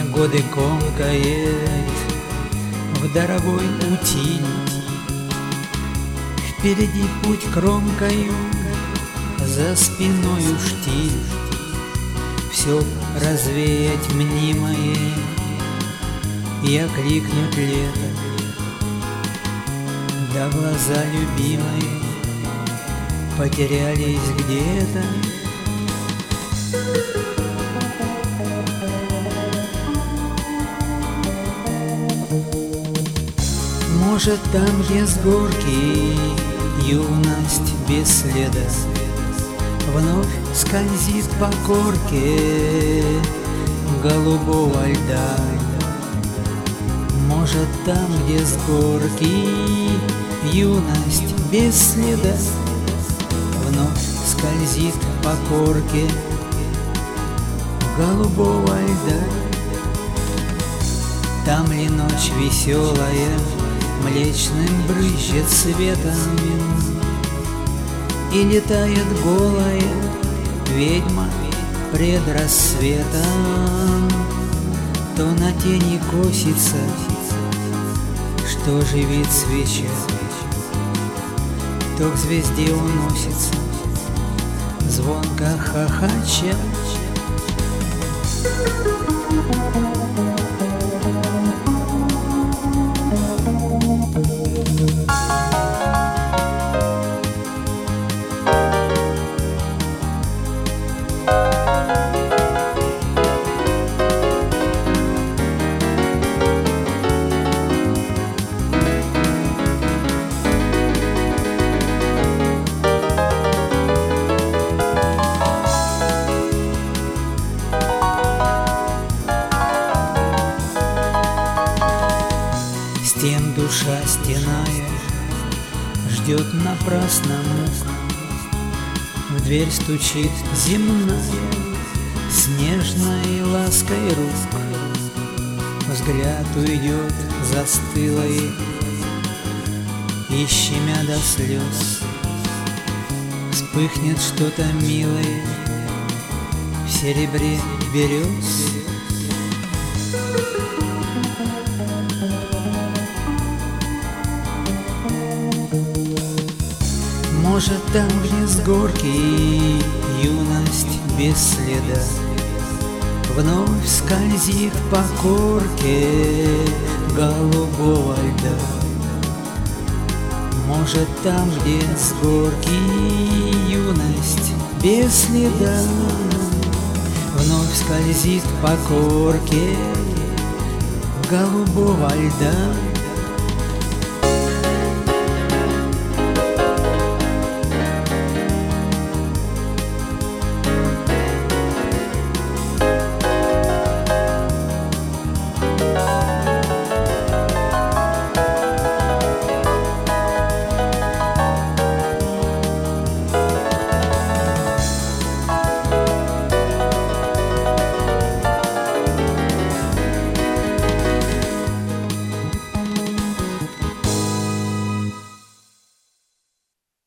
годы комкает в дорогой утиль. Впереди путь кромкою, за спиною штиль. Все развеять мнимое, я крикнуть лето, да глаза любимые потерялись где-то. Может, там, где с горки юность без следа вновь скользит по корке голубого льда. Может, там, где с горки юность без следа вновь скользит по корке голубого льда. Там ли ночь веселая млечным брызжет светом, и летает голая ведьма пред рассветом, то на тени косится, что живит свеча, то к звезде уносится, звонко хохоча. Стен душа стеная ждет напрасно мук, в дверь стучит земная с нежной лаской рук. Взгляд уйдет застылой, и щемя до слез вспыхнет что-то милое в серебре берез. Может, там, где с горки юность без следа вновь скользит по корке голубого льда. Может, там, где с горки юность без следа вновь скользит по корке голубого льда.